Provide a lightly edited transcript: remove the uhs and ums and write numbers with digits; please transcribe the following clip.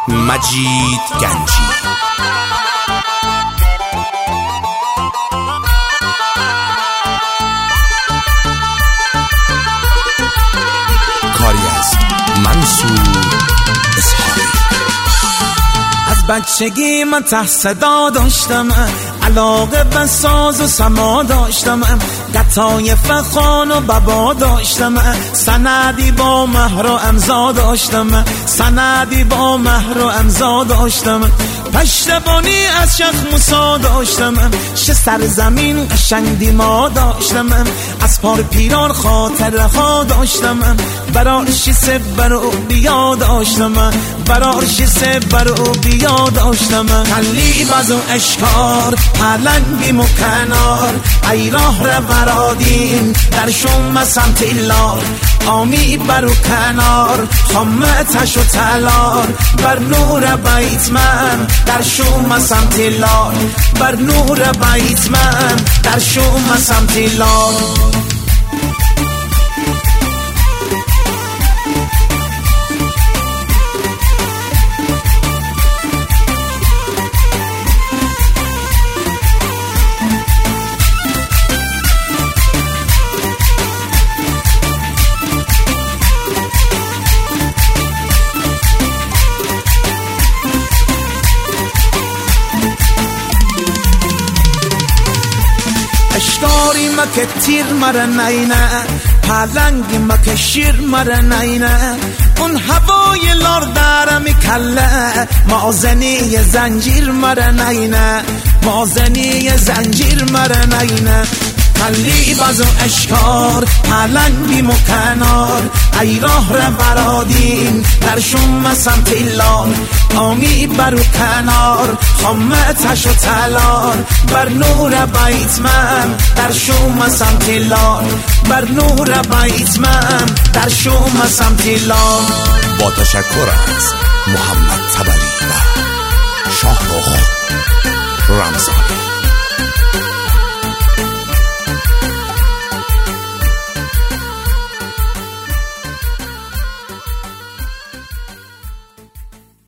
مجید گنجی. کاری از منصور اسحاقی. از بچگی من ته صدا داشتم، علاقه به ساز و سما داشتم، قطای فخان و بابا داشتم، سندی با مهر و امضا داشتم، سندی با مهر و امضا داشتم، پشتبانی از شیخ موسی داشتم، شه سرزمین قشنگ دیما داشتم، از پار پیران خاطرها داشتم، برارشی سبر و بیا داشتم، برارشی سبر و بیا داشتم، کلی باز و اشکار پلنگی مکنار، ای راه رو برادین در شوم سمت لار، آمی برو کنار خامتش و تلار، بر نور بیت من در شوم سمت لار، بر نور بیت من در شوم سمت لار. اشکاری مکه تیر مره نینه، پلنگی مکه شیر مره نینه، اون هوای لار داره میکله، مازنی زنجیر مره نینه، مازنی زنجیر مره نینه، کلی باز و اشکار پلنگی مکنار، ای راه رو برادین در شوم سمت لار، آمی برو کنار خامتش و تلار، بر نور بیت من در شوم سمت لار، بر نور بیت من در شوم سمت لار. با تشکر از محمد طبری و شاهرخ رمضانی.